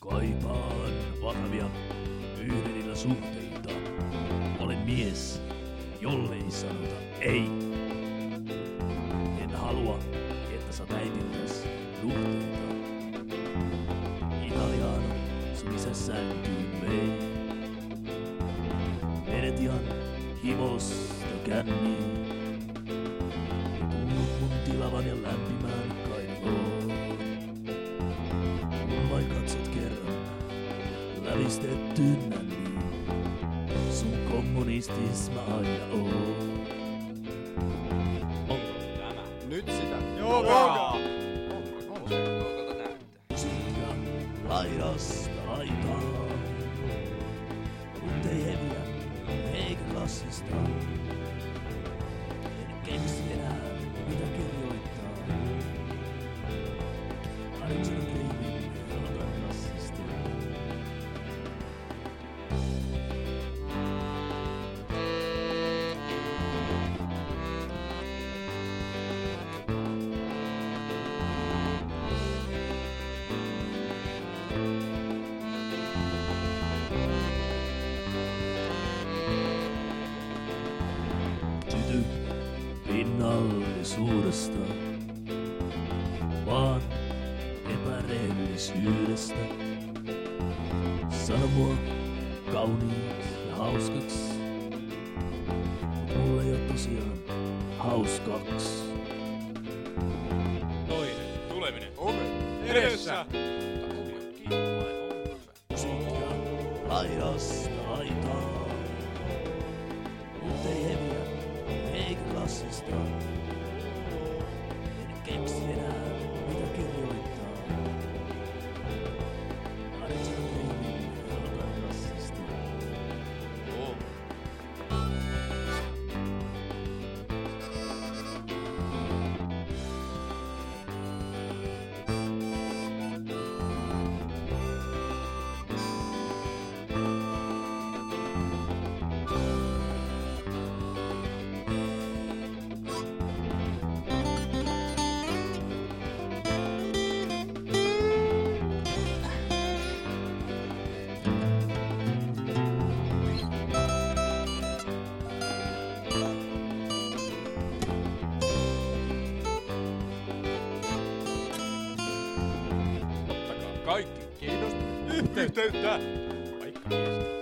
Kaipaan vakavia yhdenillä suhteita. Olen mies, jollei sanota ei. En halua, että sä äitiltäs nuhteita. Italiano, sun isä sänkyyn vei. Menet ihan himosta känniin. Tuut mun tilavan ja lämpimään kaivoon. Kun vain katsot kerran lävistettyyn nänniin. Sun kommunistis mä aina oon. Onko tämä? Nyt sitä. Joo, Onko näyttää? Musiikka laidasta laitaan. Mut ei heviä eikä klassista. En keksi enää mitä kirjoittaa. Arjuna Kreimin aloitan klassista. Syty pinnallisuudesta, vaan epärehellisyydestä. Sano mua kauniiksi ja hauskaksi, mut mulla ei oo tosiaan hauskaks. Toinen. Tuleminen. Edessä. Musiikkia laidasta laitaan, mut ei heviä eikä klassista. En keksi enää mitä kirjoittaa. Arjuna Kreimin aloitan klassista. Ottakaa kaikki Kiitos. yhteyttä. Vaikka miestä.